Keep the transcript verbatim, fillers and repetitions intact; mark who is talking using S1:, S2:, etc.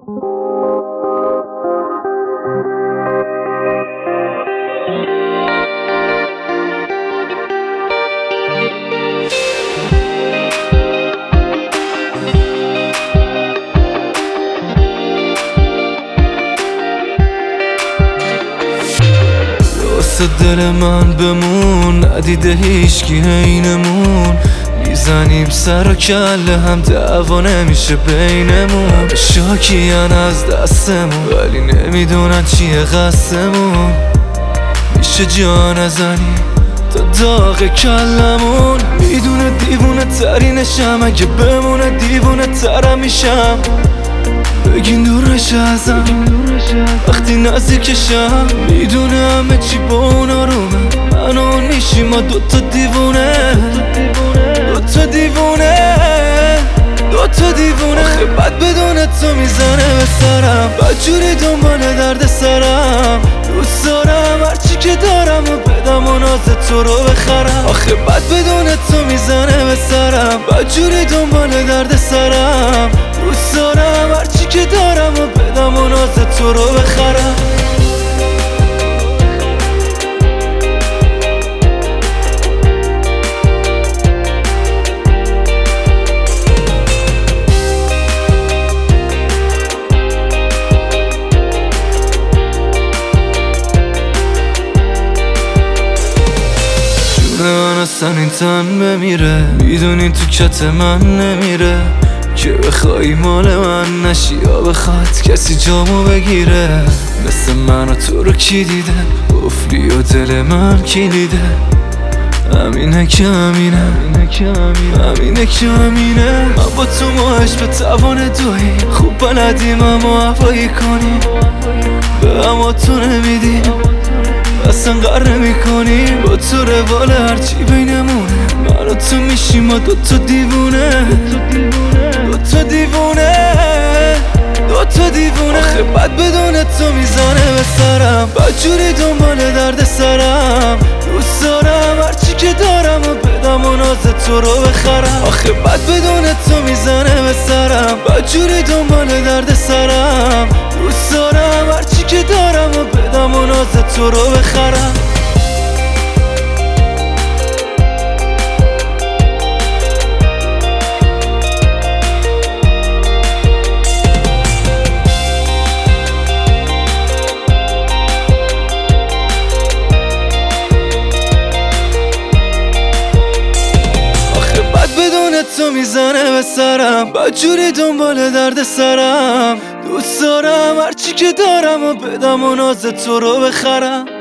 S1: دل من بمون، ندیده هیچکی عینمون. میزنیم سر و کله هم، دعوا نمیشه بینمون. همه شاکیان از دستمون، ولی نمیدونن چیه قصدمون. میشه جا نزنی تا داغ کلمون. میدونه دیوونه ترینشم، اگه بمونه دیوونه ترم میشم. بگین دورش ازم وقتی نزدیکشم. میدونه همه چی با اون آرومه، من و اون میشیم ما دوتا دیوونه. دوتا دیوونه دوتا دیوونه. آخه بد بدونه تو میزنه به سرم، بدجوری دنبال درد سرم. دوست دارم هرچی که دارم و بدم و ناز تو رو بخرم. آخه بد بدونه تو میزنه به سرم، بدجوری دنبال درد سرم. دوست دارم هرچی که دارم و بدم و ناز تو رو بخرم. من اصلا این تن بمیره، میدونی تو کت من نمیره. که بخوای مال من نشی یا بخواد کسی جامو بگیره. مثل من و تو رو کی دیده، قفلی و دل من کلیده. همینه که همینه همینه که همینه. من با تو ماهش به توان دویی، خوب بلدیم اما هوایی کنیم. به اما تو نمیدیم اصلا قر نمی کنی. با تو روال هرچی بینمونه، من و تو میشیم ما دوتا دیوونه. دوتا دیوونه دوتا دیوونه. آخه بد بدونه تو میزنه به سرم، بدجوری دنبال درد سرم. دوست دارم هرچی که دارم و بدم و ناز تو رو بخرم. آخه بد بدونه تو میزنه به سرم، بدجوری دنبال درد سرم. دوست دارم هرچی که دارم و بدم و ناز تو رو بخرم. تو میزنه به سرم، بدجوری دنبال درد سرم. دوست دارم هرچی که دارم و بدم و ناز تو رو بخرم.